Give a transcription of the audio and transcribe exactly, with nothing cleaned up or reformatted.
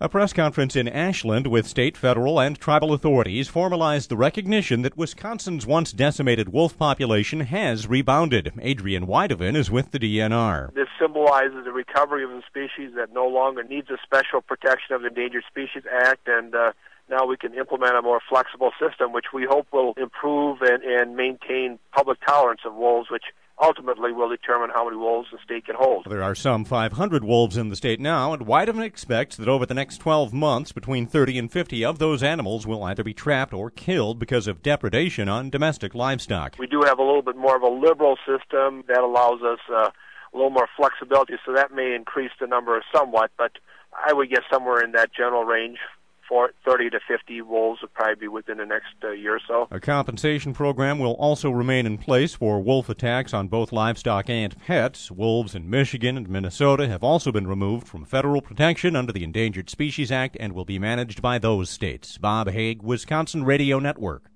A press conference in Ashland with state, federal, and tribal authorities formalized the recognition that Wisconsin's once decimated wolf population has rebounded. Adrian Weideven is with the D N R. This symbolizes the recovery of a species that no longer needs a special protection of the Endangered Species Act, and uh, now we can implement a more flexible system, which we hope will improve and, and maintain public tolerance of wolves, which ultimately will determine how many wolves the state can hold. There are some five hundred wolves in the state now, and Weideman expects that over the next twelve months, between thirty and fifty of those animals will either be trapped or killed because of depredation on domestic livestock. We do have a little bit more of a liberal system that allows us uh, a little more flexibility, so that may increase the number somewhat, but I would guess somewhere in that general range. For thirty to fifty wolves will probably be within the next uh, year or so. A compensation program will also remain in place for wolf attacks on both livestock and pets. Wolves in Michigan and Minnesota have also been removed from federal protection under the Endangered Species Act and will be managed by those states. Bob Haig, Wisconsin Radio Network.